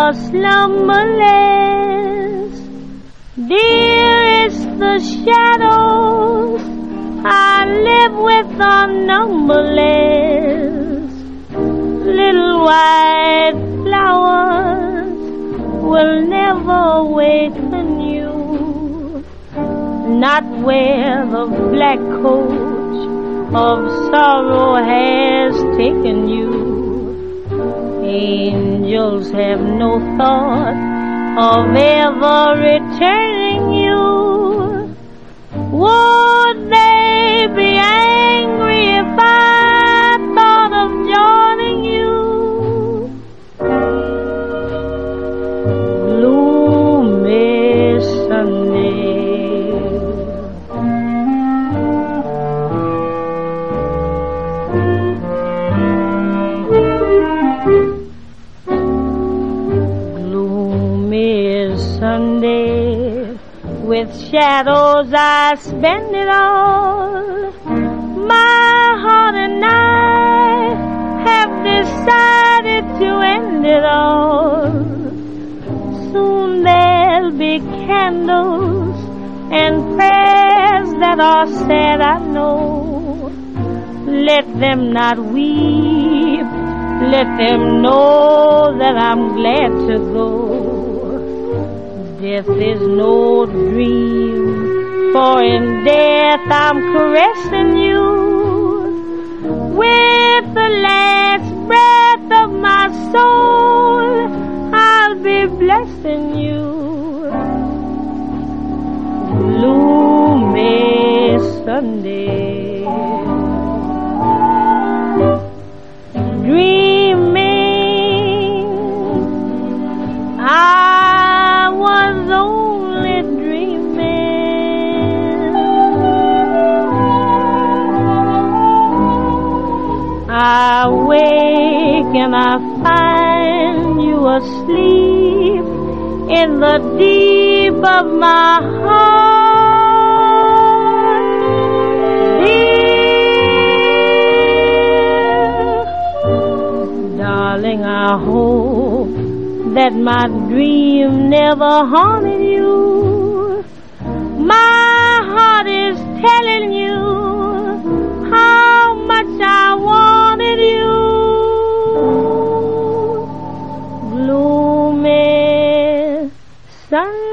slumberless. Dearest, the shadows I live with are numberless. Little white flowers will never awaken you, not where the black coach of sorrow has taken you. Angels have no thought of ever returning you. Would they be angry if I thought of joining you? Gloomy Sunday, Sunday, with shadows I spend it all. My heart and I have decided to end it all. Soon there'll be candles and prayers that are said, I know. Let them not weep, let them know that I'm glad to go. Death is no dream, for in death I'm caressing you. With the last breath of my soul, I'll be blessing you. Gloomy Sunday, dreaming I was only dreaming. I wake and I find you asleep in the deep of my heart. Dear darling, I hope that my dream never haunted you. My heart is telling you how much I wanted you. Gloomy Sunday.